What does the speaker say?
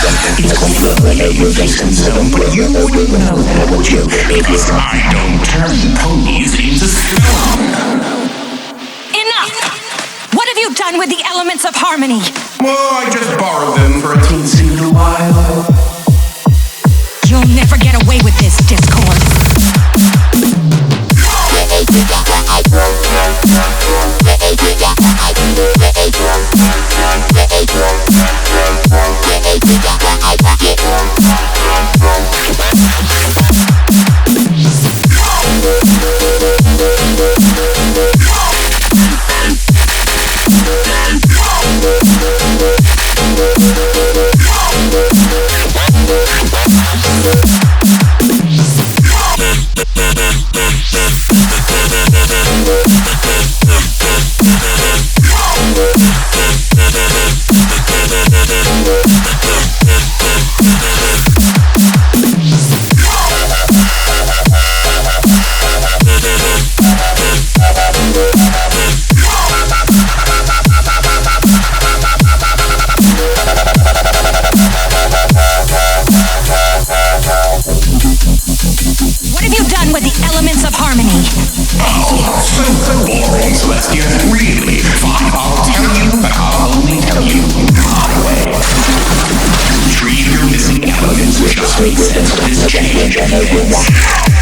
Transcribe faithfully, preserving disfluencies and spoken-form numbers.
It's completely based zone, but you wouldn't know that, would you? Because I don't turn ponies into stone. Enough! What have you done with the elements of harmony? Well, I just borrowed them for a teensy little while. You'll never get away with this, Discord. Makes sense of this change.